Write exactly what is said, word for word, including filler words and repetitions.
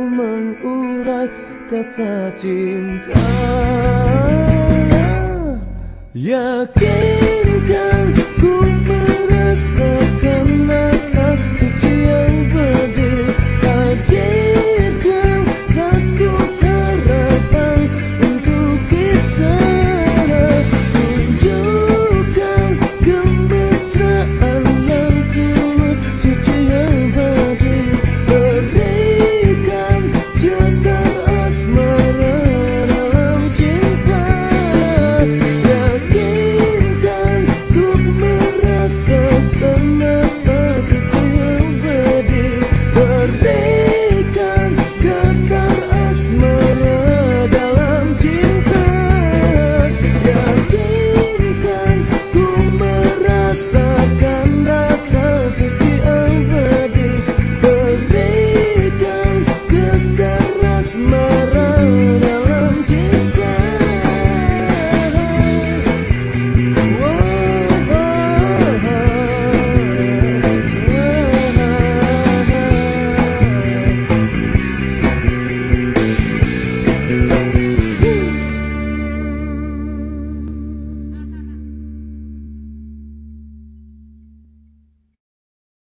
mengurai kata cinta. Yakinkan ku merasakan rasa suci yang berdiri. Hadirkan satu harapan untuk kita. Tunjukkan kemesraan yang tulus, suci yang berdiri. Berikan cetar asmara dalam cinta. Yakinkan ku merasakan rasa suci yang berdiri. Berikan cetar asmara